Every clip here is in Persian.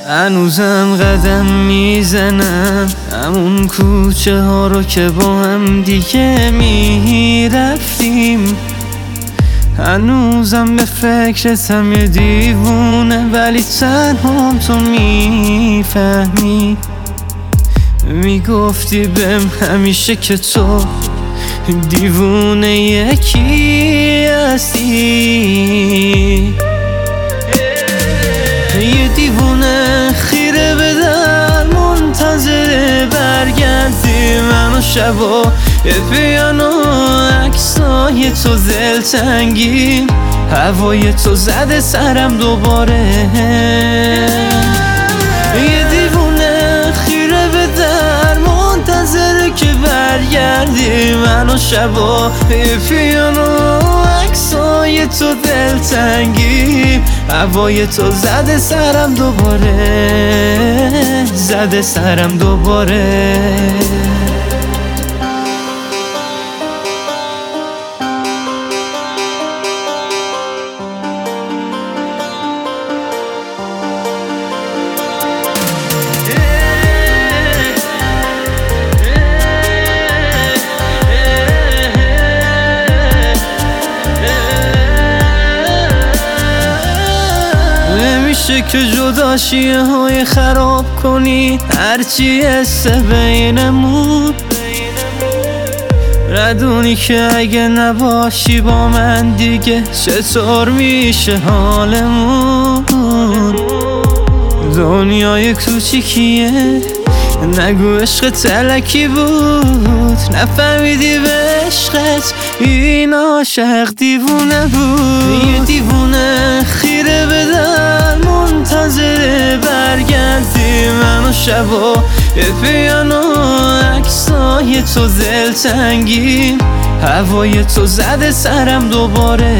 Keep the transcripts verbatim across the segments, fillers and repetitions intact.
هنوزم قدم میزنم همون کوچه ها رو که با هم دیگه میرفتیم. هنوزم به فکرتم یه دیوونه، ولی تنهام تو میفهمی. میگفتی بهم همیشه که تو دیوونه یکی هستی، یه دیوونه خیره به در منتظر برگردی منو شبا، یه پیانو عکسای تو دلتنگی، هوای تو زده سرم دوباره. یه دیوونه خیره به در منتظر که برگردی منو شبا، یه پیانو عکسای تو دلتنگی، هوای تو زده سرم دوباره، زده سرم دوباره. نمیشه که جداشیه های خراب کنی هرچی حسه بینمون، ردونی که اگه نباشی با من دیگه چطور میشه حالمون. دنیای کوچیکیه نگو عشق تلکی بود، نفهمیدی به عشقت این عاشق دیوونه بود. یه دیوونه خیره به در منتظر برگردی منو شبا، یه پیانو عکسای تو دلتنگی، هوای تو زده سرم دوباره.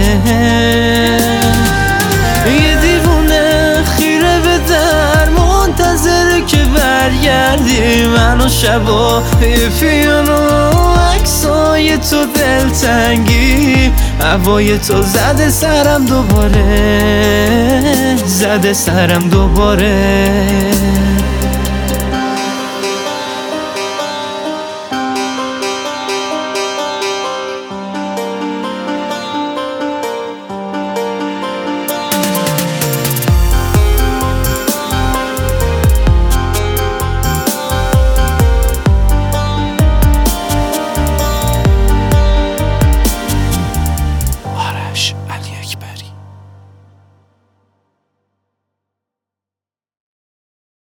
یه دیوونه خیره به در منتظر که برگردی منو شبا، یه پیانو عکسای تو دلتنگی، هوای تو زده سرم دوباره، زده سرم دوباره.